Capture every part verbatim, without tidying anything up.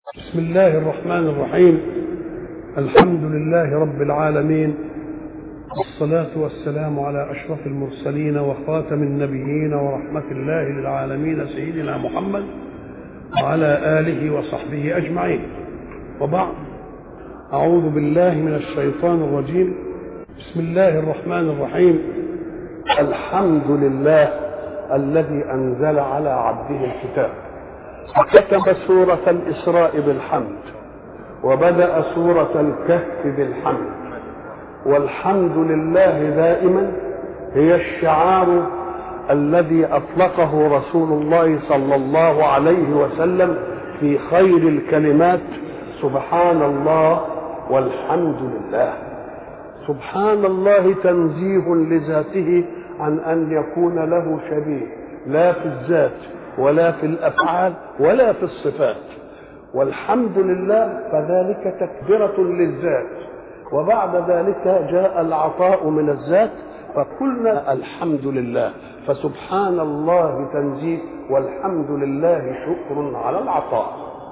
بسم الله الرحمن الرحيم. الحمد لله رب العالمين، والصلاة والسلام على أشرف المرسلين وخاتم النبيين ورحمة الله للعالمين سيدنا محمد وعلى آله وصحبه أجمعين، وبعد. أعوذ بالله من الشيطان الرجيم. بسم الله الرحمن الرحيم. الحمد لله الذي أنزل على عبده الكتاب، ختم سورة الإسراء بالحمد، وبدأ سورة الكهف بالحمد. والحمد لله دائما هي الشعار الذي أطلقه رسول الله صلى الله عليه وسلم في خير الكلمات: سبحان الله والحمد لله. سبحان الله تنزيه لذاته عن أن يكون له شبيه، لا في الذات ولا في الأفعال ولا في الصفات. والحمد لله فذلك تكبيرة للذات، وبعد ذلك جاء العطاء من الذات، فقلنا الحمد لله. فسبحان الله تنزيه، والحمد لله شكر على العطاء.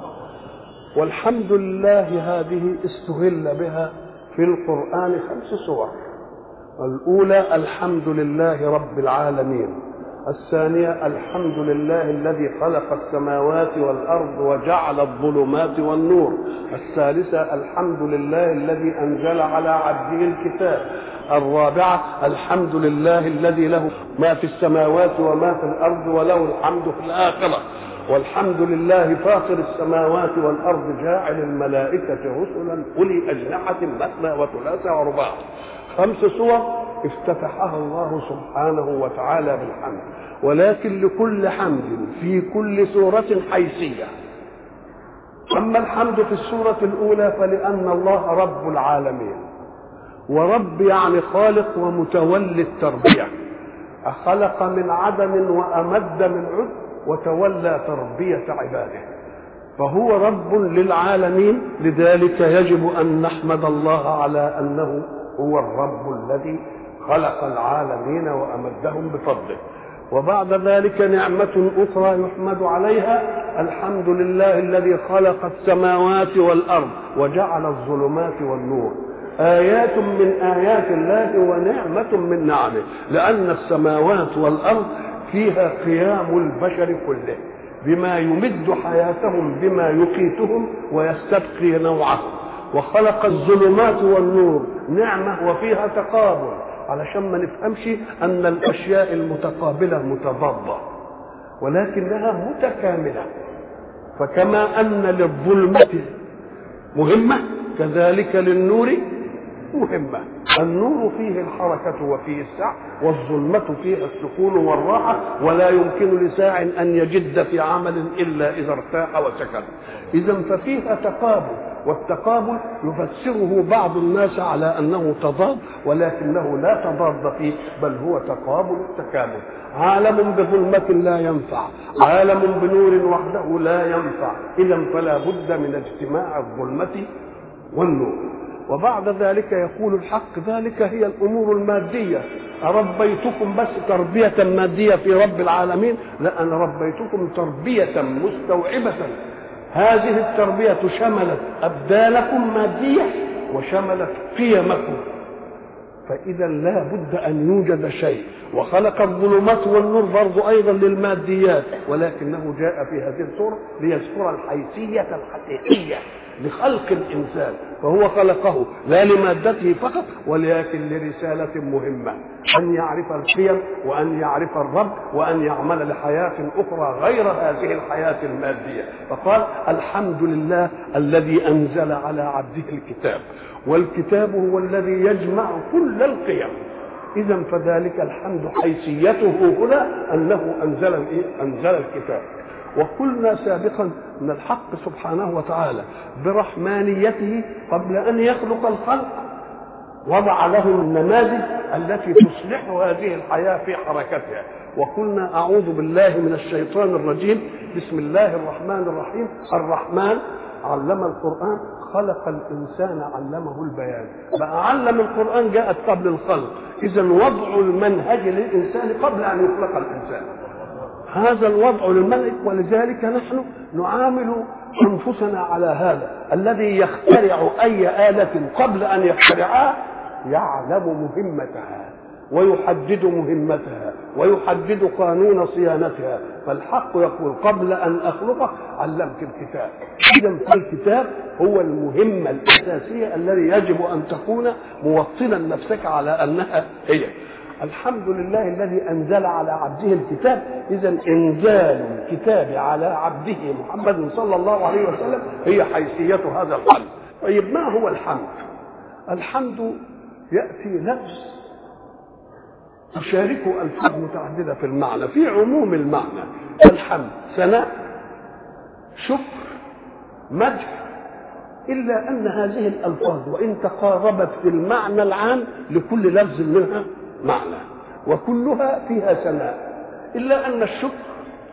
والحمد لله هذه استهل بها في القرآن خمس سور. الأولى الحمد لله رب العالمين، الثانية الحمد لله الذي خلق السماوات والأرض وجعل الظلمات والنور، الثالثة الحمد لله الذي أنزل على عبده الكتاب، الرابعة الحمد لله الذي له ما في السماوات وما في الأرض وله الحمد في الآخرة، والحمد لله فاطر السماوات والأرض جاعل الملائكة رسلا أولي أجنحة مثنى وثلاث ورباع. خمس سور افتتحها الله سبحانه وتعالى بالحمد، ولكن لكل حمد في كل سورة حيثية. أما الحمد في السورة الأولى فلأن الله رب العالمين، ورب يعني خالق ومتولي التربية، خلق من عدم وأمد من عد وتولى تربية عباده، فهو رب للعالمين. لذلك يجب أن نحمد الله على أنه هو الرب الذي خلق العالمين وأمدهم بفضله. وبعد ذلك نعمة أخرى يحمد عليها: الحمد لله الذي خلق السماوات والأرض وجعل الظلمات والنور. آيات من آيات الله ونعمة من نعمه، لأن السماوات والأرض فيها قيام البشر كله بما يمد حياتهم بما يقيتهم ويستبقي نوعهم. وخلق الظلمات والنور نعمة وفيها تقابل، علشان ما نفهمش أن الأشياء المتقابلة متضادة، ولكنها متكاملة. فكما أن للظلمة مهمة كذلك للنور مهمة. النور فيه الحركة وفيه السعي، والظلمة فيها السكون والراحة، ولا يمكن لساع أن يجد في عمل إلا إذا ارتاح وسكن. إذا ففيها تقابل، والتقابل يفسره بعض الناس على أنه تضاد، ولكنه لا تضاد فيه، بل هو تقابل التكامل. عالم بظلمة لا ينفع، عالم بنور وحده لا ينفع. إذا فلا بد من اجتماع الظلمة والنور. وبعد ذلك يقول الحق: ذلك هي الأمور المادية. أربيتكم بس تربية مادية في رب العالمين؟ لا، أنا ربيتكم تربية مستوعبة. هذه التربية شملت أبدانكم مادية وشملت قيمكم، فإذا لا بد أن يوجد شيء. وخلق الظلمات والنور برضو أيضا للماديات، ولكنه جاء في هذه السورة ليذكر الحيثية الحقيقية لخلق الإنسان، فهو خلقه لا لمادته فقط، ولكن لرسالة مهمة: أن يعرف القيم، وأن يعرف الرب، وأن يعمل لحياة أخرى غير هذه الحياة المادية. فقال: الحمد لله الذي أنزل على عبده الكتاب، والكتاب هو الذي يجمع كل القيم. إذا فذلك الحمد حيثيته هنا أنه أنزل الإيه؟ أنزل الكتاب. وقلنا سابقا أن الحق سبحانه وتعالى برحمانيته قبل أن يخلق الخلق وضع لهم النماذج التي تصلح هذه الحياة في حركتها. وقلنا أعوذ بالله من الشيطان الرجيم، بسم الله الرحمن الرحيم. الرحمن علم القرآن، خلق الإنسان علمه البيان. بقى علم القرآن جاءت قبل الخلق، إذا وضع المنهج للإنسان قبل أن يخلق الإنسان. هذا الوضع للملك، ولذلك نحن نعامل أنفسنا على هذا. الذي يخترع أي آلة قبل أن يخترعها يعلم مهمتها ويحدد مهمتها ويحدد قانون صيانتها. فالحق يقول قبل أن أخلقك علمت الكتاب. إذن فالكتاب هو المهمة الأساسية الذي يجب أن تكون موطنا نفسك على أنها هي. الحمد لله الذي أنزل على عبده الكتاب. إذن إنزال الكتاب على عبده محمد صلى الله عليه وسلم هي حيثية هذا الحمد. طيب ما هو الحمد؟ الحمد يأتي نفس تشاركه ألفاظ متعددة في المعنى في عموم المعنى. الحمد ثناء، شكر، مدح، إلا أن هذه الألفاظ وإن تقاربت في المعنى العام لكل لفظ منها معنى وكلها فيها ثناء، إلا أن الشكر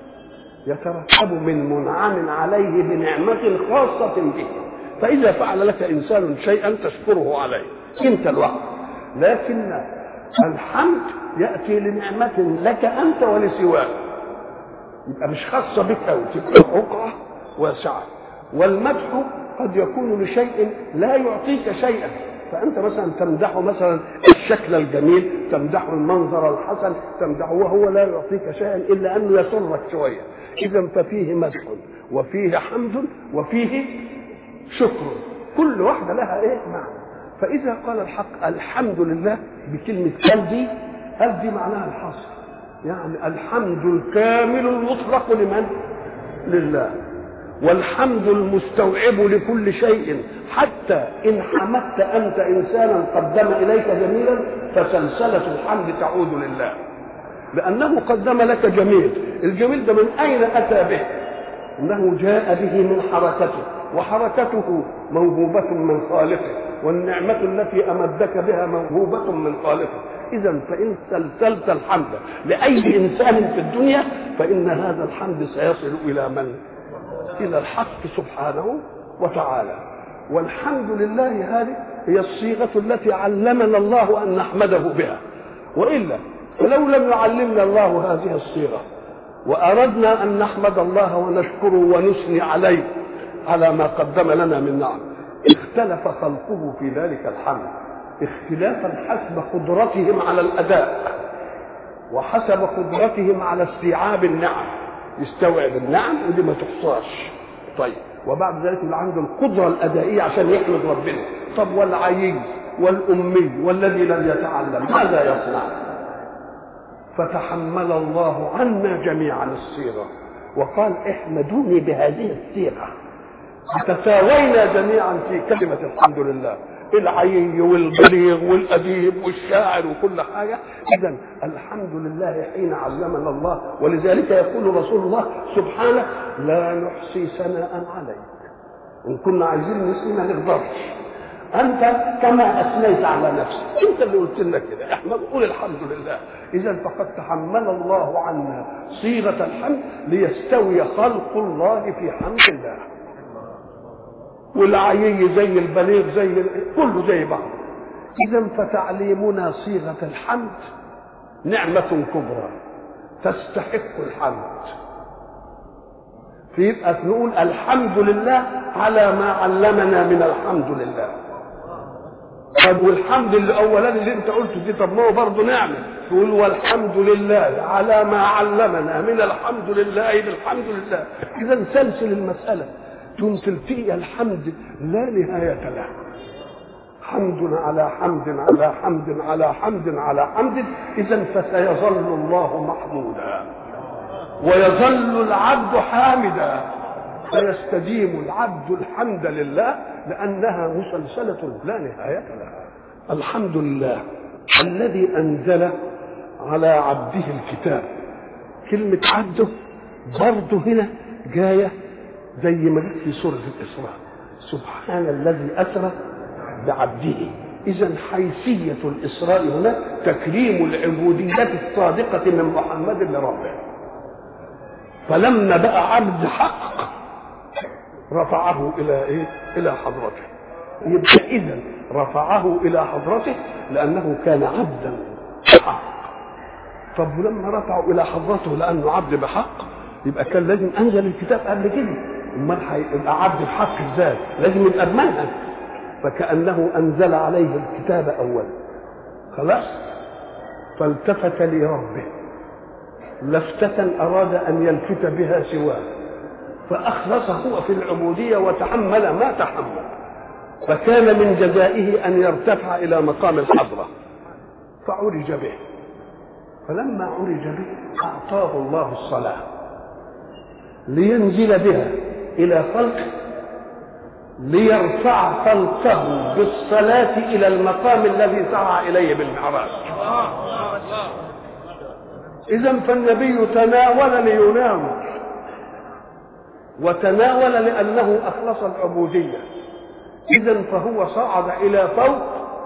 يترتب من منعم عليه بنعمة خاصة به. فإذا فعل لك إنسان شيئا تشكره عليه أنت الوحيد، لكن الحمد يأتي لنعمة لك أنت ولسواك، يبقى مش خاصة بك أو تبقى حقرة واسعة. والمدح قد يكون لشيء لا يعطيك شيئا، فأنت مثلا تمدحه مثلا الشكل الجميل، تمدحه المنظر الحسن، تمدحه وهو لا يعطيك شيئا إلا أنه يسرك شوية. إذا ففيه مدح وفيه حمد وفيه شكر، كل واحدة لها إيه معنى. فإذا قال الحق الحمد لله بكلمة هل دي هل دي معناها الحصر، يعني الحمد الكامل المطلق لمن؟ لله. والحمد المستوعب لكل شيء، حتى إن حمدت أنت إنسانا قدم إليك جميلا فسلسلة الحمد تعود لله، لأنه قدم لك جميل. الجميل ده من أين أتى به؟ أنه جاء به من حركته، وحركته موهوبة من خالقه، والنعمة التي أمدك بها موهوبة من خالقه. إذا فإن سلسلت الحمد لأي إنسان في الدنيا فإن هذا الحمد سيصل إلى من؟ إلى الحق سبحانه وتعالى. والحمد لله هذه هي الصيغة التي علمنا الله أن نحمده بها، وإلا فلو لم يعلمنا الله هذه الصيغة وأردنا أن نحمد الله ونشكره ونثني عليه على ما قدم لنا من نعم، اختلف خلقه في ذلك الحمد اختلافا حسب قدرتهم على الأداء وحسب قدرتهم على استيعاب النعم. يستوعب النعم ودي ما تحصاش. طيب وبعد ذلك اللي عنده القدرة الأدائية عشان يحمد ربنا. طب والعيي والأمي والذي لم يتعلم ماذا يصنع؟ فتحمل الله عنا جميعا الصيغة وقال احمدوني بهذه الصيغة. تساوينا جميعا في كلمة الحمد لله، العيي والبليغ والأديب والشاعر وكل حاجة. إذن الحمد لله حين علمنا الله. ولذلك يقول رسول الله سبحانه لا نحصي ثناء عليك. إن كنا عايزين نسمي ما نقدرش، أنت كما أثنيت على نفسك، أنت اللي قلت لنا كده احنا نقول الحمد لله. إذا فقد تحمل الله عنا صيغة الحمد ليستوي خلق الله في حمد الله. والعيي زي البليغ زي كله زي بعض. إذا فتعليمنا صيغة الحمد نعمة كبرى تستحق الحمد. فيبقى نقول الحمد لله على ما علمنا من الحمد لله. طب والحمد الاولاني اللي انت قلته دي طب ما هو برضه نعمه. تقول والحمد لله على ما علمنا من الحمد لله بالحمد لله. اذا سلسل المساله تمثل فيها الحمد لا نهايه له، حمد على حمد على حمد على حمد على حمد. اذا فسيظل الله محمودا ويظل العبد حامدا، فيستديم العبد الحمد لله لأنها مسلسلة لا نهاية لها. الحمد لله الذي أنزل على عبده الكتاب. كلمة عبده برضه هنا جاية زي ما جت في سورة الإسراء، سبحان الذي أسرى بعبده. إذن حيثية الإسراء هنا تكريم العبودية الصادقة من محمد لربه. فلما بقى عبد حق رفعه إلى إيه؟ إلى حضرته. يبقى إذن رفعه إلى حضرته لأنه كان عبدا بحق. طب ولما رفعه إلى حضرته لأنه عبد بحق يبقى كان لازم أنزل الكتاب قبل كده. امال هيبقى عبد الحق ازاي؟ لازم يبقى بمنهج. فكأنه انزل عليه الكتاب اولا خلاص، فالتفت لربه لفتة اراد ان يلفت بها سواه، فاخلص هو في العبودية وتحمل ما تحمل، فكان من جزائه ان يرتفع الى مقام الحضرة فعرج به. فلما عرج به اعطاه الله الصلاة لينزل بها الى خلقه، ليرفع خلقه بالصلاة الى المقام الذي سعى اليه بالمعراج. اذا فالنبي تناول ليناول، وتناول لانه اخلص العبودية. اذا فهو صعد الى فوق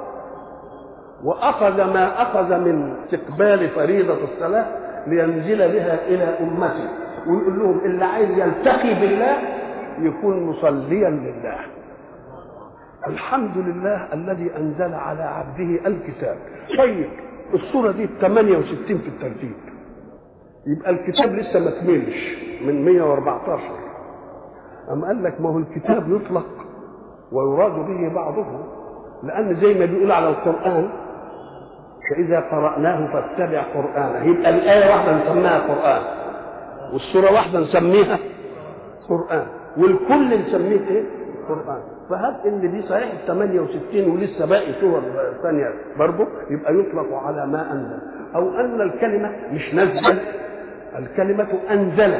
واخذ ما اخذ من استقبال فريضة الصلاة لينزل بها الى امته، ويقول لهم اللي عايز يلتقي بالله يكون مصليا لله. الحمد لله الذي انزل على عبده الكتاب. طيب الصورة دي ثمانية وستين في الترتيب، يبقى الكتاب لسه ما كملش من مئة وأربعة عشر. أم قال لك ما هو الكتاب يطلق ويراد به بعضه، لأن زي ما بيقول على القرآن فإذا قرأناه فاتبع قرآنه، يبقى الآية واحدة نسميها قرآن، والسورة واحدة نسميها قرآن، والكل نسميه ايه؟ قرآن. فهب ان دي صحيح ثمانية وستين ولسه باقي سور ثانية برضه، يبقى يطلق على ما أنزل، أو أن الكلمة مش نزل، الكلمة أنزل.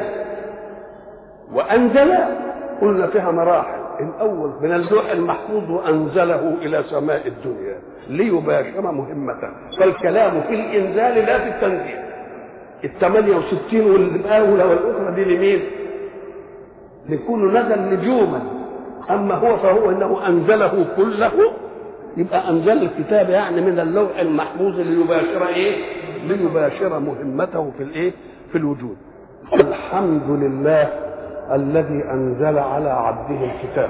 وأنزل قلنا فيها مراحل، الأول من اللوح المحفوظ وأنزله إلى سماء الدنيا ليباشر مهمته، فالكلام في الإنزال لا في التنزيل. الثمانية وستين والأولى والأخرى دي لمين؟ لكل نزل نجوما، أما هو فهو إنه أنزله كله، يبقى أنزل الكتاب يعني من اللوح المحفوظ ليباشر إيه؟ ليباشر مهمته في الإيه؟ في الوجود. الحمد لله الذي أنزل على عبده الكتاب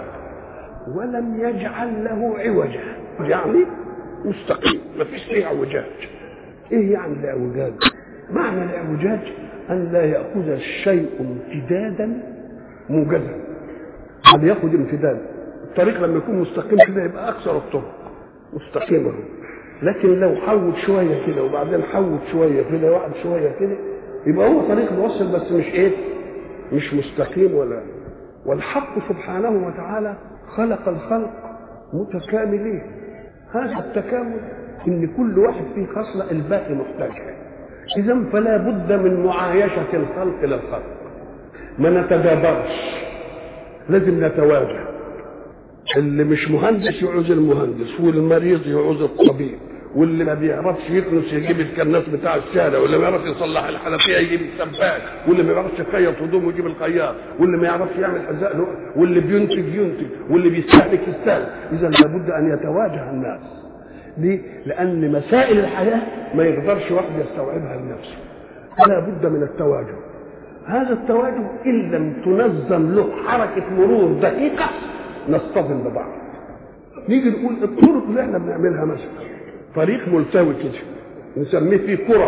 ولم يجعل له عوجا، يعني مستقيم ما فيش فيه اعوجاج. ايه يعني الاعوجاج؟ معنى الاعوجاج ان لا ياخذ الشيء امتدادا موجزا، بل ياخذ امتداد. الطريق لما يكون مستقيم كده يبقى اكثر الطرق مستقيمه، لكن لو حوت شويه كده وبعدين حوت شويه كده وقعد شويه كده يبقى هو طريق موصل بس مش ايه؟ مش مستقيم. ولا والحق سبحانه وتعالى خلق الخلق متكاملين، هذا التكامل ان كل واحد فيه خصله الباقي محتاجها. اذا فلا بد من معايشه الخلق للخلق، ما نتدابرش، لازم نتواجه. اللي مش مهندس يعوز المهندس، والمريض يعوز الطبيب، واللي ما بيعرفش يكنس يجيب الكناس بتاع الشارع، واللي ما يعرفش يصلح الحنفيه يجيب السباك، واللي ما يعرفش يخيط هدومه يجيب الخياط، واللي ما يعرفش يعمل حذاء له، واللي بينتج ينتج، واللي بيستهلك يستهلك. اذا لابد ان يتواجه الناس. ليه؟ لان مسائل الحياه ما يقدرش واحد يستوعبها لنفسه، فلا بد من التواجد. هذا التواجد ان لم تنظم له حركه مرور دقيقه نصطدم ببعض. نيجي نقول الطرق اللي احنا بنعملها مثلا طريق ملتوي كده نسميه فيه كرب،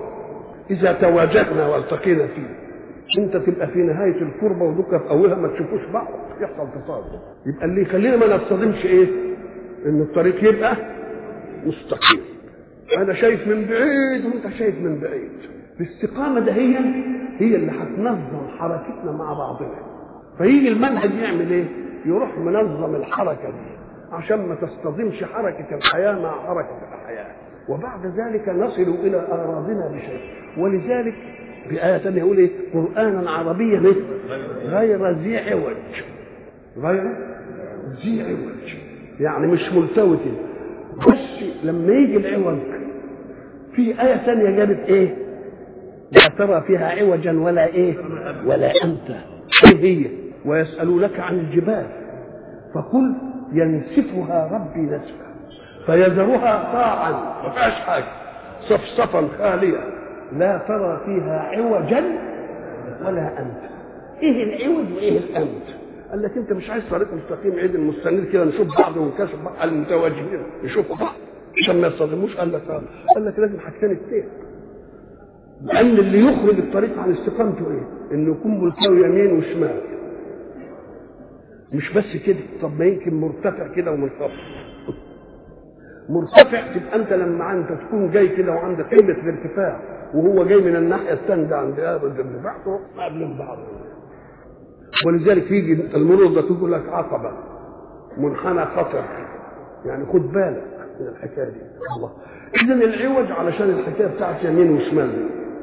اذا تواجدنا والتقينا فيه انت تبقى في نهايه الكربه ودك في اولها ما تشوفوش بعض يحصل تصادم. يبقى اللي يخلينا ما نصطدمش ايه؟ ان الطريق يبقى مستقيم، انا شايف من بعيد وانت شايف من بعيد. الاستقامه ده هي هي اللي هتنظم حركتنا مع بعضنا. فيجي المنهج يعمل ايه؟ يروح منظم الحركه دي عشان ما تصطدمش حركه الحياه مع حركه الحياه، وبعد ذلك نصل الى اراضينا بشيء. ولذلك بآية ثانية يقول ايه؟ قرآنا عربيا غير ذي عوج، غير ذي عوج يعني مش ملتوي كده. بس لما يجي العوج في آية ثانية جابت ايه؟ لا ترى فيها عوجا ولا ايه؟ ولا أنت. ايه هي؟ ويسألونك عن الجبال فقل ينسفها ربي نسفا فيذرها قاعا ما فيهاش حاجة صفصفا خالية لا ترى فيها عوجا ولا أنت. ايه العوج وايه الأنت؟ قال لك انت مش عايز طريق مستقيم عيد المستنير كده نشوف بعض ونكشف بعض المتواجدين يشوفوا بعض عشان ما يصطدموش. قال لك قال لك لازم حاجتين اثنين، لأن اللي يخرج الطريق عن استقامته ايه؟ انه يكون ملتوي يمين وشمال. مش بس كده، طب ما يمكن مرتفع كده ومنخفض. مرتفع تبقى انت لما انت تكون جاي كده وعندك قمه الارتفاع وهو جاي من الناحيه الثانيه عند الارتفاع تروح قبل بعض. ولذلك يجي المرور ده تقول لك عقبه منحنى خطر، يعني خد بالك من الحكايه دي. الله، اذا العوج علشان الحكايه بتاعت يمين وشمال،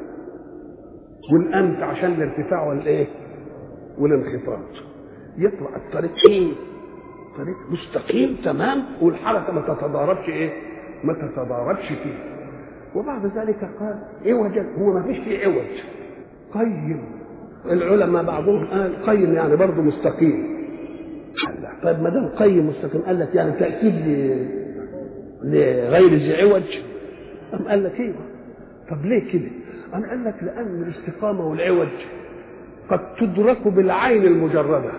والامت عشان الارتفاع والايه والانخفاض. يطلع الطريق ايه؟ طريق مستقيم تمام، والحركه ما تتضاربش ايه؟ ما تتضاربش فيه. وبعد ذلك قال عوجا، هو ما فيش فيه عوج. قيم، العلماء بعضهم قال قيم يعني برضه مستقيم. طيب ما دام قيم مستقيم قال لك يعني تاكيد لغير ذي عوج؟ أم قال لك ايوه. طب ليه كده؟ أم قال لك لأن الاستقامة والعوج قد تدرك بالعين المجردة،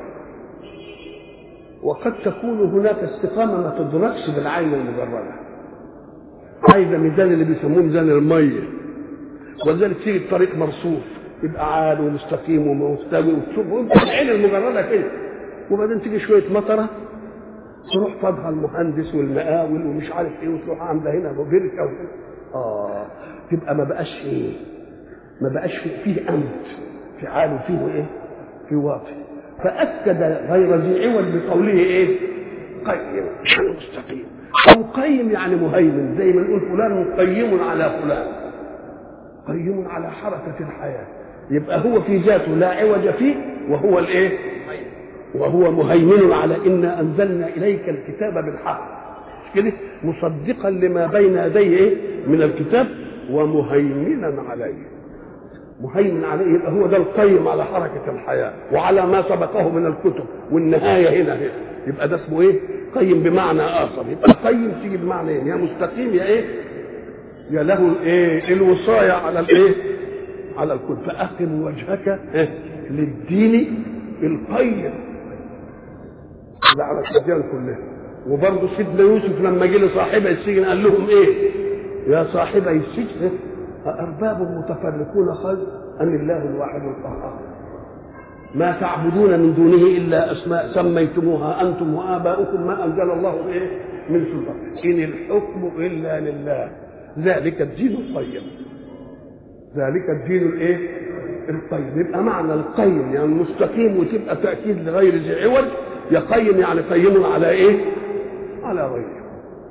وقد تكون هناك استقامة ما تدركش بالعين المجردة. عايزة ميزان اللي بيسموه ميزان المية، ولذلك تيجي الطريق مرصوف يبقى عال ومستقيم ومستوي وتشوف العين المجردة كده، وبعدين تيجي شوية مطرة تروح فضها المهندس والمقاول ومش عارف ايه وتروح عامله هنا وبركه وكده، اه تبقى ما بقاش ايه؟ ما بقاش فيه امد، في عال وفيه ايه؟ في واطي. فاكد غير ذي عوج بقوله ايه؟ قيم يعني مستقيم، او قيم يعني مهيمن، زي ما نقول فلان قيم على فلان، قيم على حركه الحياه. يبقى هو في ذاته لا عوج فيه، وهو الايه؟ وهو مهيمن على إنا أنزلنا إليك الكتاب بالحق، مش كده؟ مصدقا لما بين يديه إيه؟ من الكتاب ومهيمنا عليه. مهيمن عليه يبقى هو ده القيم على حركة الحياة وعلى ما سبقه من الكتب، والنهاية هنا هنا يبقى ده اسمه إيه؟ قيم بمعنى آخر. يبقى قيم تيجي بمعنى إيه؟ يا مستقيم يا إيه؟ يا له إيه؟ الوصاية على الإيه؟ على الكل. فأقم وجهك إيه؟ للدين القيم ده على الأديان كلها. وبرضه سيدنا يوسف لما جه لصاحبي السجن قال لهم ايه؟ يا صاحبي السجن أأرباب متفرقون خير أم الله الواحد القهار؟ ما تعبدون من دونه إلا أسماء سميتموها أنتم وآباؤكم ما أنزل الله إيه من سلطان إن الحكم إلا لله ذلك الدين القيم. ذلك الدين الإيه؟ القيم. يبقى معنى القيم يعني مستقيم، وتبقى تأكيد لغير ذي عوج. يقيم يعني قيم على ايه؟ على غيره.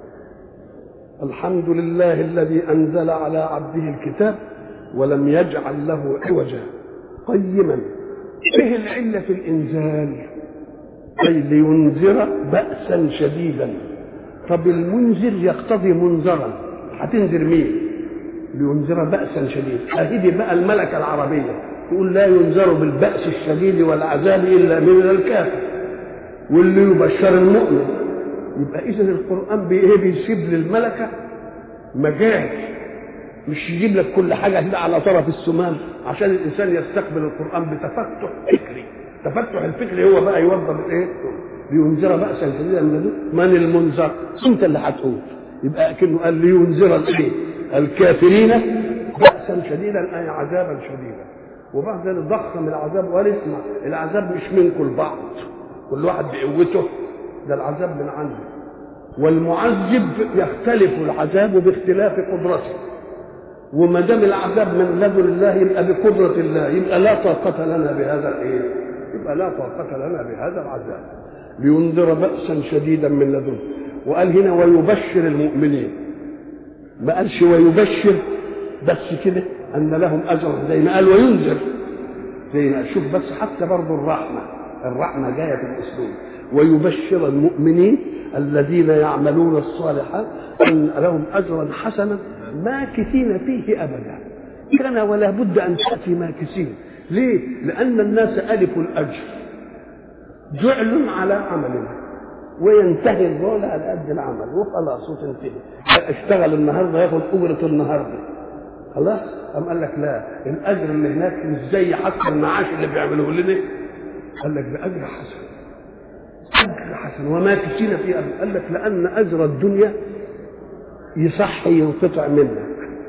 الحمد لله الذي انزل على عبده الكتاب ولم يجعل له عوجا قيما. ايه العله في الانزال؟ اي لينذر بأسا شديدا. طب المنذر يقتضي منذرا، هتنذر مين؟ لينذر بأسا شديدا. اهدي بقى الملكه العربيه تقول لا ينذر بالبأس الشديد والعذاب الا من الكافر، واللي يبشر المؤمن. يبقى اذا القران بايه؟ بيسيب للملكه مجال، مش يجيب لك كل حاجه كده على طرف السمام، عشان الانسان يستقبل القران بتفتح فكري. تفتح الفكري هو بقى يوضب الايه؟ لينذر بأسا شديدا من المنذر؟ انت اللي هتقول. يبقى كأنه قال لينذر الايه؟ الكافرين بأسا شديدا اي عذابا شديدا. وبعد ذلك ضخم العذاب وقال اسمع العذاب مش منكم البعض، كل واحد بقوته، ده العذاب من عنده. والمعذب يختلف العذاب باختلاف قدرته، وما دام العذاب من لدن الله يبقى بقدرة الله، يبقى لا طاقة لنا بهذا الايه؟ يبقى لا طاقة لنا بهذا العذاب. لينذر بأسا شديدا من لدنه. وقال هنا ويبشر المؤمنين، ما قالش ويبشر بس كده أن لهم أجر زي ما قال وينذر، زي ما شوف بس حتى برضه الرحمة الرحمة جاية في الأسلوب. ويبشر المؤمنين الذين يعملون الصالحات أن لهم أجرا حسنا ماكثين فيه أبدا. كان ولا بد أن تأتي ماكثين. ليه؟ لأن الناس ألفوا الأجر، جعل على عمل وينتهي الرول على قد العمل وخلاص وتنتهي. اشتغل النهارده ياخد أجرة النهارده خلاص. أم قال لك لا، الأجر اللي هناك مش زي حتى المعاش اللي بيعملوه لنا. قال لك بأجر حسن، أجر حسن وما كسينا فيه أبدا. قال لك لأن أجر الدنيا يصح ينقطع منك،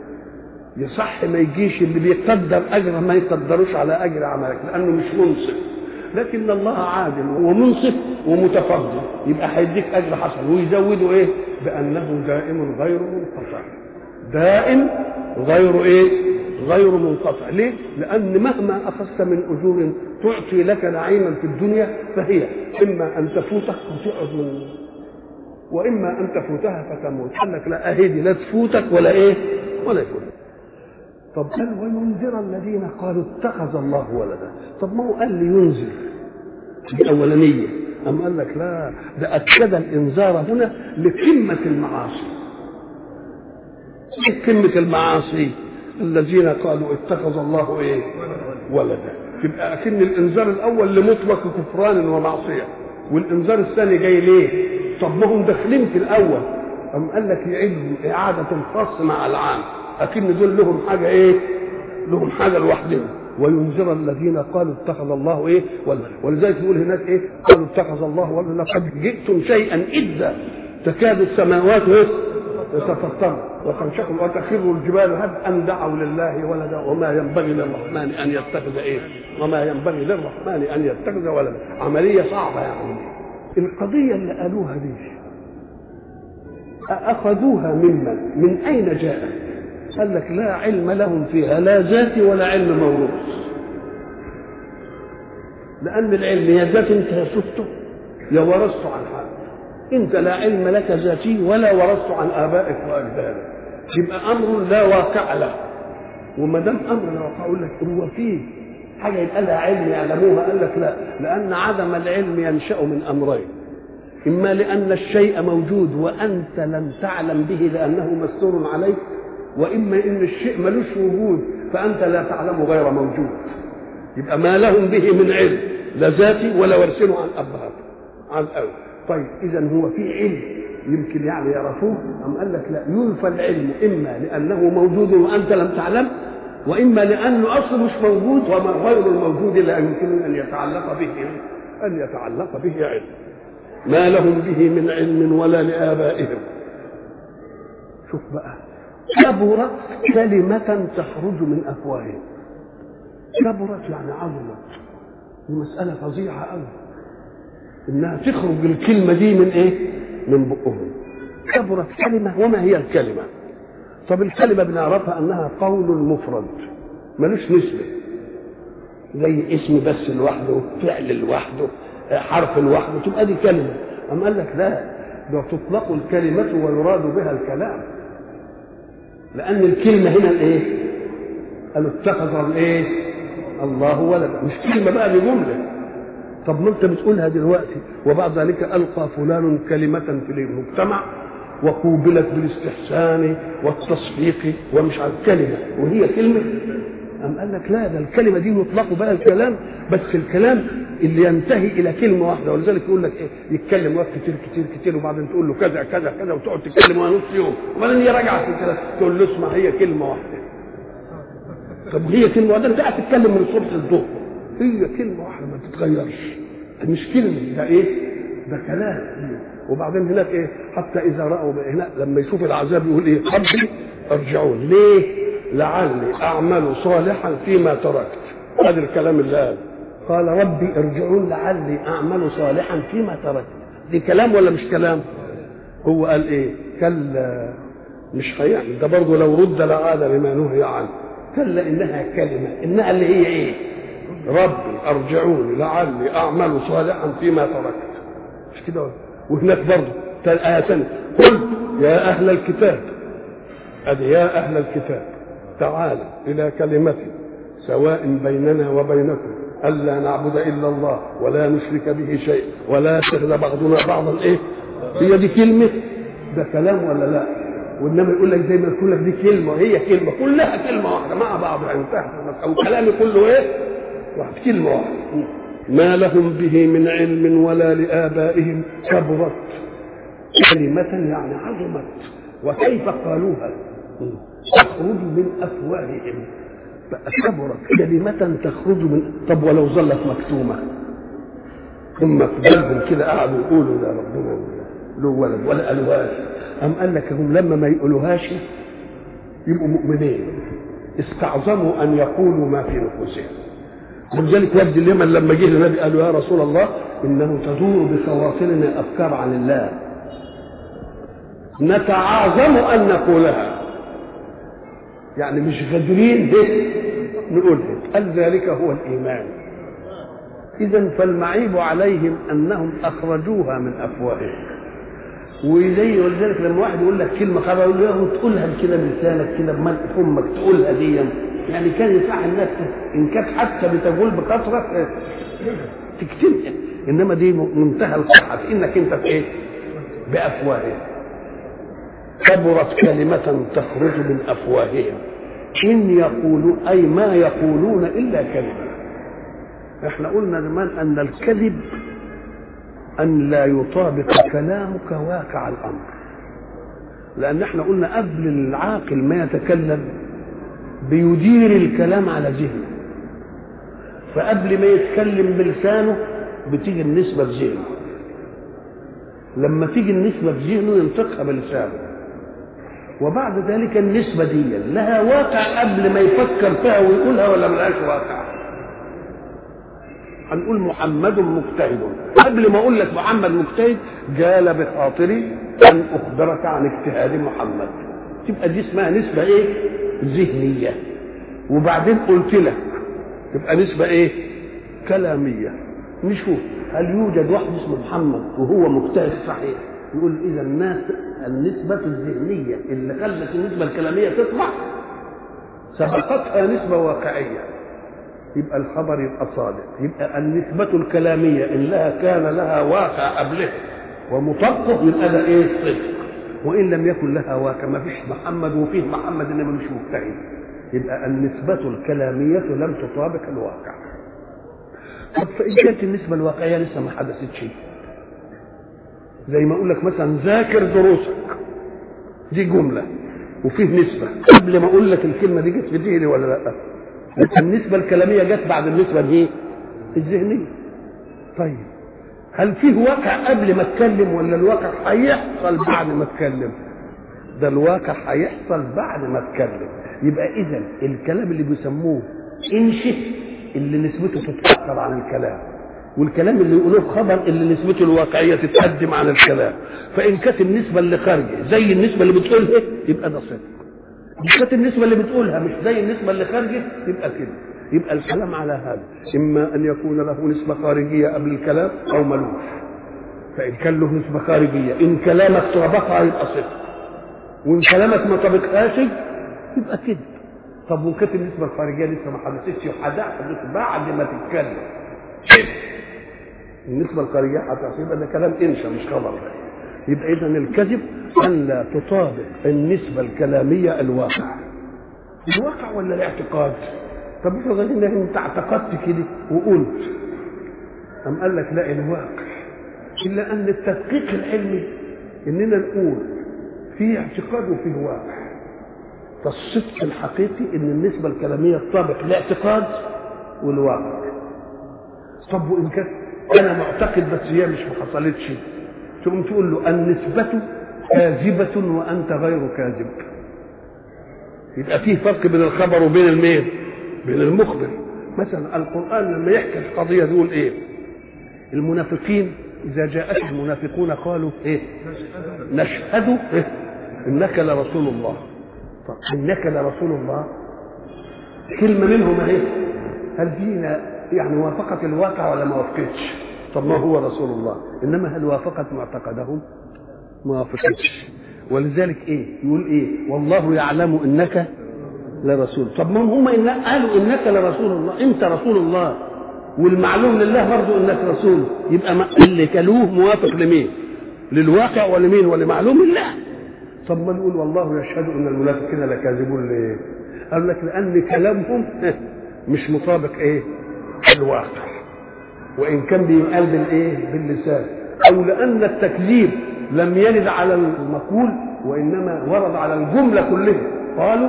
يصح ما يجيش اللي بيقدر أجره ما يقدروش على أجر عملك لأنه مش منصف. لكن الله عادل ومنصف ومتفضل يبقى هيديك اجر حسن، ويزودوا ايه؟ بانه دائم غير منقطع. دائم غير ايه؟ غير منقطع. ليه؟ لان مهما اخذت من اجور تعطي لك نعيما في الدنيا فهي اما ان تفوتك وتقعد من، واما ان تفوتها فتموت. قال لك لا اهدي لا تفوتك ولا ايه ولا يفوتك. طب قال وينذر الذين قالوا اتخذ الله ولدا. طب ما هو قال لي ينذر الاولانيه، أم قال لك لا، ده أكد الإنذار هنا لقمة المعاصي. إيه قمة المعاصي؟ الذين قالوا اتخذ الله إيه؟ ولدا. يبقى أكن الإنذار الأول لمطلق كفران ومعصية، والإنذار الثاني جاي ليه؟ طب ما هم داخلين في الأول، أم قال لك يعيدوا إعادة الخاص مع العام، أكن دول لهم حاجة إيه؟ لهم حاجة لوحدهم. وينذر الذين قالوا اتخذ الله ايه ولدا. ولذلك يقول هناك ايه؟ قالوا اتخذ الله ولدا لقد جئتم شيئا إدا تكاد السماوات يتفطرن وتنشق وتخر الجبال هبا ان دعوا لله ولدا وما ينبغي للرحمن ان يتخذ ايه؟ وما ينبغي للرحمن ان يتخذ ولدا. عمليه صعبه يعني. القضيه اللي قالوها دي اخذوها ممن؟ من اين جاءت؟ قال لك لا علم لهم فيها لا ذاتي ولا علم موروث. لأن العلم يا ذات أنت شفته يا ورثته عن حد. أنت لا علم لك ذاتي ولا ورثته عن آبائك وأجدادك. يبقى أمر لا واقع له. وما دام أمر لا واقع أقول لك هو فيه حاجة يبقى لها علم يعلموها؟ قال لك لا، لأن عدم العلم ينشأ من أمرين: إما لأن الشيء موجود وأنت لم تعلم به لأنه مستور عليك، وإما إن الشيء ملوش وجود فأنت لا تعلم غير موجود. يبقى ما لهم به من علم لا ذاتي ولا ورثوا عن أبهاتهم عن أول. طيب إذا هو في علم يمكن يعني يعرفوه؟ أم قال لك لا، ينفى العلم إما لأنه موجود وأنت لم تعلم، وإما لأنه أصله مش موجود وما غير الموجود لا يمكن أن يتعلق به أن يتعلق به علم. ما لهم به من علم ولا لآبائهم. شوف بقى، كبرت كلمة تخرج من أفواههم. كبرت يعني عظمت، المسألة فظيعة أوي إنها تخرج الكلمة دي من إيه؟ من بقهم. كبرت كلمة. وما هي الكلمة؟ طب الكلمة بنعرفها أنها قول مفرد ملوش نسبة، زي اسم بس لوحده، فعل لوحده، حرف لوحده، تبقى دي كلمة. أم قال لك لا، ده تطلق الكلمة ويراد بها الكلام، لأن الكلمة هنا الإيه؟ قالوا اتخذ الإيه؟ الله ولدا. مش كلمة بقى بجملة. طب ما أنت بتقولها دلوقتي وبعد ذلك ألقى فلان كلمة في المجتمع وقوبلت بالاستحسان والتصفيق ومش عارف كلمة، وهي كلمة. أم قال لك لا، ده الكلمة دي يطلق بقى الكلام، بس الكلام اللي ينتهي إلى كلمة واحدة. ولذلك يقول لك إيه؟ يتكلم وقت كتير كتير كتير وبعدين تقول له كذا كذا كذا وتقعد تتكلم نص يوم وبعدين يراجع في الكلام تقول له اسمع هي كلمة واحدة. طب هي كلمة واحدة؟ أنت قاعد تتكلم من الصبح للظهر، هي كلمة واحدة ما تتغيرش، مش كلمة، ده إيه؟ ده كلام. وبعدين هناك إيه؟ حتى إذا رأوا هنا لما يشوف العذاب يقول إيه؟ ربي ارجعون. ليه؟ لعلي أعمل صالحا فيما تركت. هذا الكلام اللي قال قال ربي ارجعون لعلي أعمل صالحا فيما تركت. دي كلام ولا مش كلام؟ هو قال إيه؟ كلا مش هيعمل ده برضه، لو رد لعاد لما نهي عنه. كلا إنها كلمة، إنها اللي هي إيه؟ ربي ارجعون لعلي أعمل صالحا فيما تركت. مش كده؟ وهناك برضه آية ثانية قل يا أهل الكتاب، أدي يا أهل الكتاب تعالى إلى كلمة سواء بيننا وبينكم ألا نعبد إلا الله ولا نشرك به شيء ولا يتخذ بعضنا بعضا. إيه هي دي كلمة؟ ده كلام ولا لا؟ وإنما يقول لك زي ما يقول لك دي كلمة، هي كلمة كلها كلمة واحدة مع بعض، انتهت. أو كلامي كله إيه؟ واحد، كلمة واحدة. ما لهم به من علم ولا لآبائهم. كبرت كلمة يعني عظمت. وكيف قالوها؟ تخرج من أفواههم. كبرت كلمة تخرج من. طب ولو ظلت مكتومة ثم قبلهم كده قعدوا يقولوا لا ربنا له ولد ولا قالوهاش، أم قال لك هم لما ما يقولوهاش يبقوا مؤمنين، استعظموا أن يقولوا ما في نفوسهم. ولذلك يبدو اليمن لما جه النبي قالوا يا رسول الله انه تدور بخواطرنا افكار عن الله نتعاظم ان نقولها، يعني مش قادرين نقولها. قال ذلك هو الايمان. اذا فالمعيب عليهم انهم اخرجوها من افواههم. وزي ولذلك لما واحد يقول لك كلمه خلاص يقول له تقولها كده بلسانك كده بملء فمك تقولها دي، يعني كان يصح الناس ان كانت حتى بتقول بكثره تكتمها، انما دي منتهى الصحه في انك انت في ايه؟ بافواههم. كبرت كلمه تخرج من افواههم ان يقولون اي ما يقولون الا كذبا. احنا قلنا زمان ان الكذب ان لا يطابق كلامك واقع الامر، لان احنا قلنا قبل العاقل ما يتكلم بيدير الكلام على ذهنه، فقبل ما يتكلم بلسانه بتيجي النسبه بذهنه، لما تيجي النسبه بذهنه ينطقها بلسانه، وبعد ذلك النسبه دي لها واقع قبل ما يفكر فيها ويقولها ولا ملهاش واقع. هنقول محمد مجتهد، قبل ما اقول لك محمد مجتهد جال بخاطري ان اخبرك عن اجتهاد محمد، تبقى دي اسمها نسبه ايه؟ ذهنيه. وبعدين قلت لك تبقى نسبه ايه؟ كلاميه. نشوف هل يوجد واحد اسمه محمد وهو مجتهد صحيح؟ يقول اذا الناس النسبه الذهنيه اللي خلت النسبه الكلاميه تطلع سبقتها نسبه واقعيه، يبقى الخبر يبقى صادق. يبقى النسبة الكلامية إن لها كان لها واقع قبله ومطبق يبقى ده إيه؟ صدق. وإن لم يكن لها واقع ما فيش محمد وفيه محمد إنما مش مجتهد، يبقى النسبة الكلامية لم تطابق الواقع. طب فإن كانت النسبة الواقعية لسه ما حدثتش، زي ما أقول لك مثلا ذاكر دروسك، دي جملة وفيه نسبة قبل ما أقول لك الكلمة دي جت في ذهني ولا لأ؟ النسبة الكلامية جت بعد النسبة دي الذهنية. طيب هل فيه واقع قبل ما اتكلم ولا الواقع هيحصل بعد ما اتكلم؟ ده الواقع هيحصل بعد ما اتكلم. يبقى اذا الكلام اللي بيسموه انشئ اللي نسبته تتأخر عن الكلام، والكلام اللي يقولوه خبر اللي نسبته الواقعية تتقدم عن الكلام. فإن كانت النسبة اللي خارجة زي النسبة اللي بتقولها يبقى ده صدق، مش كانت النسبة اللي بتقولها مش زي النسبة اللي خارجة يبقى كده. يبقى الكلام على هذا إما أن يكون له نسبة خارجية قبل الكلام أو ملوش. فإن كان له نسبة خارجية إن كلامك طابقها يبقى صدق، وإن كلامك ما طابقهاش يبقى كده. طب وإن كانت النسبة الخارجية لسه ما حدثتش وحدثت بعد ما تتكلم كده، النسبة الخارجية هتحصل ده كلام إنشا مش خبر. يبقى إذن الكذب أن لا تطابق النسبة الكلامية الواقع. الواقع ولا الاعتقاد؟ طب افرض ان انت اعتقدت كده وقلت، أم قال لك لا الواقع. إلا أن التدقيق العلمي إننا نقول فيه اعتقاد وفيه واقع. فالصدق الحقيقي إن النسبة الكلامية تطابق الاعتقاد والواقع. طب وإن كانت أنا معتقد بس هي مش ما حصلتش، تقوم تقول له النسبة كاذبة وأنت غير كاذب. يبقى فيه فرق بين الخبر وبين المين؟ بين المخبر. مثلا القرآن لما يحكي القضية يقول إيه؟ المنافقين إذا جاءت المنافقون قالوا إيه؟ نشهد إيه؟ إنك لرسول الله. طب إنك لرسول الله كلمة منهم إيه؟ هل دينا يعني وافقت الواقع ولا ما وافقتش؟ طب ما هو رسول الله، إنما هل وافقت معتقدهم؟ ما وافقتش. ولذلك إيه؟ يقول إيه؟ والله يعلم إنك لرسول. طب ما هم إن قالوا إنك لرسول الله، أنت رسول الله، والمعلوم لله برضو إنك رسول، يبقى اللي كلوه موافق لمين؟ للواقع ولمين؟ ولمعلوم الله. طب ما نقول والله يشهد إن المنافقين لكاذبون ليه؟ قال لك لأن كلامهم مش مطابق إيه؟ الواقع، وإن كان بيقال بالإيه؟ باللسان، أو لأن التكذيب لم يرد على المقول وإنما ورد على الجملة كلها. قالوا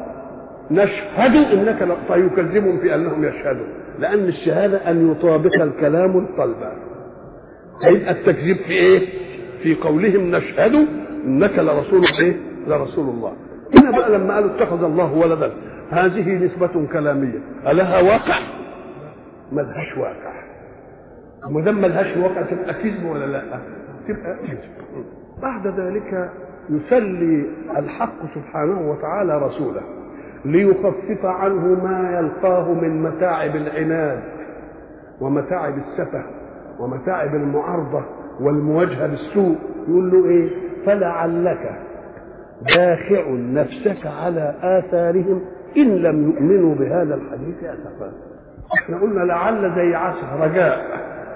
نشهد إنك، فيكذبهم في أنهم يشهدون، لأن الشهادة أن يطابق الكلام القلب. يبقى التكذيب في إيه؟ في قولهم نشهد إنك لرسول إيه؟ لرسول الله. هنا بقى لما قالوا اتخذ الله ولدا، هذه نسبة كلامية، ألها واقع؟ ملهاش واقع. وما دام ملهاش واقع تبقى كذب ولا لا؟ تبقى كذب. بعد ذلك يسلي الحق سبحانه وتعالى رسوله ليخفف عنه ما يلقاه من متاعب العناد ومتاعب السفه ومتاعب المعارضه والمواجهه بالسوء. يقول له ايه؟ فلعلك باخع نفسك على آثارهم إن لم يؤمنوا بهذا الحديث أسفا. احنا قلنا لعل زي عسى رجاء،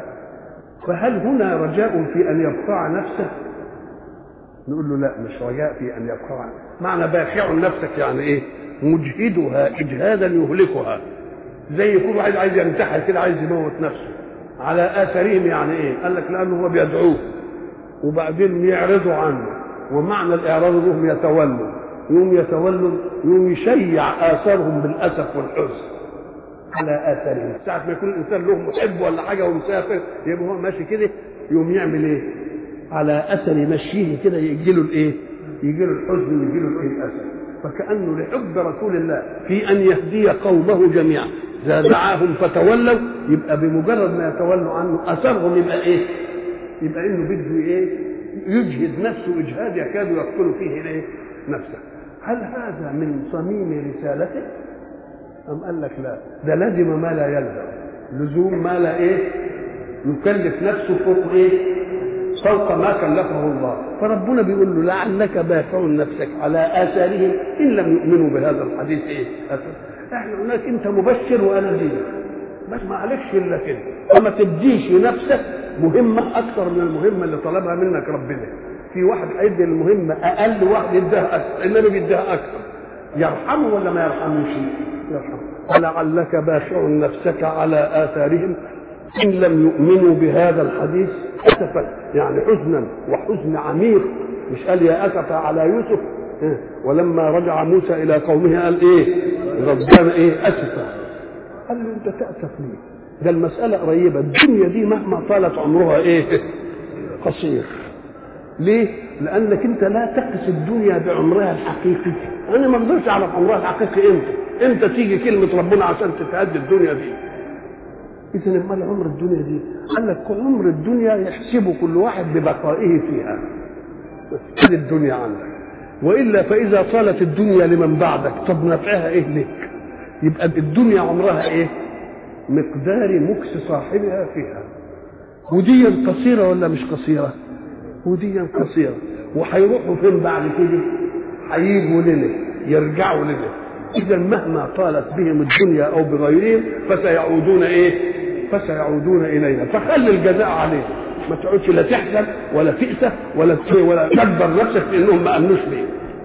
فهل هنا رجاء في أن يبقى نفسه؟ نقول له لا، مش رجاء في أن يبقى. معنى باخع نفسك يعني إيه؟ مجهدها إجهادا يهلكها. زي يكون واحد عايز ينتحر كده، عايز يموت نفسه. على آثارهم يعني إيه؟ قال لك لأنه هو بيدعوه وبعدين يعرضوا عنه، ومعنى الإعراض انهم يتولوا، يوم يتولوا يوم يشيع آثارهم بالأسف والحزن على آثارهم. ساعة ما يكون الإنسان له محب ولا حاجة ومسافر، يبقى هو ماشي كده يوم يعمل إيه؟ على أثر مشيه كده يجي له الإيه؟ يجي له الحزن ويجي له الإيه؟ الأسف. فكأنه لحب رسول الله في أن يهدي قومه جميعا دعاهم فتولوا، يبقى بمجرد ما يتولوا عنه أثرهم يبقى إيه؟ يبقى إنه بده إيه؟ يجهد نفسه إجهاد يكاد يقتل فيه إيه؟ نفسه. هل هذا من صميم رسالته؟ أم قال لك لا، ده لازم ما لا يلزم، لزوم ما لا إيه؟ يكلف نفسه فوق إيه؟ فوق ما كلفه الله. فربنا بيقول له لعلك باخع نفسك على آثارهم إن لم يؤمنوا بهذا الحديث إيه؟ إحنا هناك أنت مبشر وأنا نذير، بس ما عليكش إلا كده، وما تديش لنفسك مهمة أكثر من المهمة اللي طلبها منك ربنا. في واحد هيدي المهمة أقل، واحد يديها أكثر، إنما بيديها أكثر. يرحمه ولا ما يرحموش؟ يرحمه. ولعلك باخع نفسك على آثارهم إن لم يؤمنوا بهذا الحديث أسفا، يعني حزنا وحزن عميق. مش قال يا أسف على يوسف؟ ولما رجع موسى إلى قومه قال إيه؟ ربنا إيه؟ أسفا. قال له أنت تأسف ليه؟ ده المسألة قريبة، الدنيا دي مهما طالت عمرها إيه؟ قصير. ليه؟ لأنك أنت لا تقس الدنيا بعمرها الحقيقي. أنا ما أقدرش أعرف عمرها الحقيقي إمتى. إمتى تيجي كلمة ربنا عشان تتهدي الدنيا دي؟ إذا امال عمر الدنيا دي؟ قال لك عمر الدنيا يحسب كل واحد ببقائه فيها. بس الدنيا عندك، وإلا فإذا طالت الدنيا لمن بعدك طب نفعها إيه لك؟ يبقى الدنيا عمرها إيه؟ مقدار مكس صاحبها فيها. ودي قصيرة ولا مش قصيرة؟ ودي قصيرة. وهيروحوا فين بعد كده؟ هيجوا لنا، يرجعوا لنا. إذا مهما طالت بهم الدنيا أو بغيرهم فسيعودون إيه؟ فسيعودون إلينا. فخلي الجزاء عليهم، ما تقعدش لا تحزن ولا تئسف ولا ولا تكبر نفسك لأنهم ما أمنوش بيه.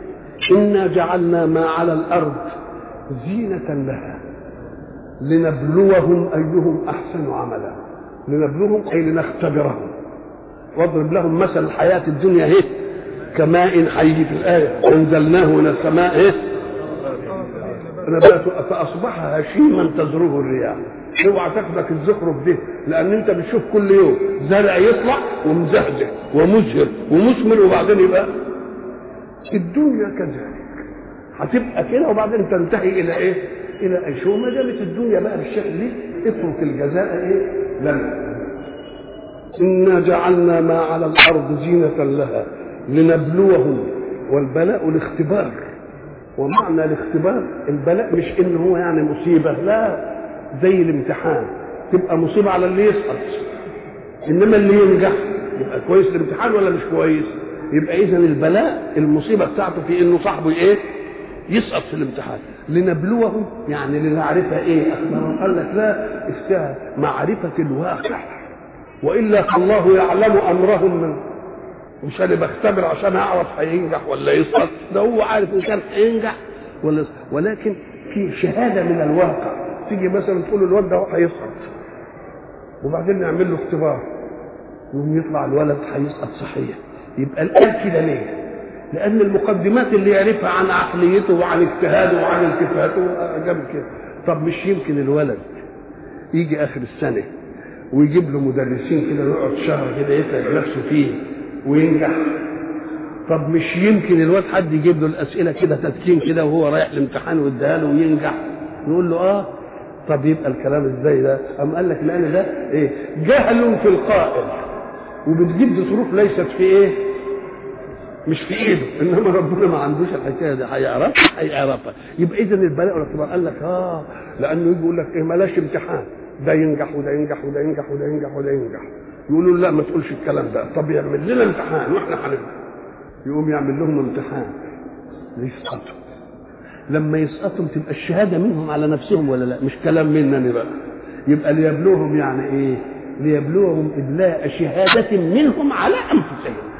إنا جعلنا ما على الأرض زينة لها لنبلوهم أيهم أحسن عملا. لنبلوهم أي لنختبرهم. واضرب لهم مثل الحياة الدنيا هي كماء حي في الآية أنزلناه من السماء إيه؟ نباته فأصبح هشيما تزروه الرياح. اوعى تاخدك الزخرف ده، لأن أنت بتشوف كل يوم زرع يطلع ومزهزه ومزهر ومثمر وبعدين يبقى. الدنيا كذلك هتبقى كده وبعدين تنتهي إلى إيه؟ إلى أي شيء. ما دامت الدنيا بقى بالشكل دي اترك الجزاء إيه؟ لنا. إنا جعلنا ما على الأرض زينة لها لنبلوهم. والبلاء الاختبار، ومعنى الاختبار البلاء مش إن هو يعني مصيبة، لا، زي الامتحان تبقى مصيبة على اللي يسقط، إنما اللي ينجح يبقى كويس. الامتحان ولا مش كويس؟ يبقى إذن البلاء المصيبة بتاعته في إنه صاحبه إيه؟ يسقط في الامتحان. لنبلوهم يعني لنعرف إيه أخبارهم. قال لك لا، استاذ معرفة الواقع، وإلا الله يعلم أمرهم من. مش أنا بختبر عشان أعرف هينجح ولا يسقط، ده هو عارف إن كان هينجح ولا يسقط. ولكن في شهادة من الواقع. تيجي مثلا تقول الولد ده هيسقط وبعدين نعمل له اختبار يوم يطلع الولد هيسقط صحيح، يبقى الآن كده ليه؟ لأن المقدمات اللي يعرفها عن عقليته وعن اجتهاده وعن التفاته جاب كده. طب مش يمكن الولد يجي آخر السنة ويجيب له مدرسين كده يقعد شهر كده يتعب نفسه فيه وينجح؟ طب مش يمكن الواد حد يجيب له الأسئلة كده تدكين كده وهو رايح الامتحان ويديها له وينجح؟ نقول له اه، طب يبقى الكلام ازاي ده؟ أم قال لك لأن ده ايه؟ جهل في القائل، وبتجيب دي ظروف ليست في ايه؟ مش في ايده، انما ربنا ما عندوش الحكايه دي، هيعرفها هيعرفها. يبقى اذا البلاء والاختبار قال لك اه، لانه يجي يقول لك ايه؟ ملاش امتحان، ده ينجح وده ينجح وده ينجح وده ينجح وده ينجح. يقولوا لا ما تقولش الكلام ده، طب يعمل لنا امتحان واحنا هننجح. يقوم يعمل لهم امتحان يسقطوا. لما يسقطوا تبقى الشهاده منهم على نفسهم ولا لا؟ مش كلام مننا بقى. يبقى ليبلوهم يعني ايه؟ ليبلوهم ابلاء شهاده منهم على انفسهم.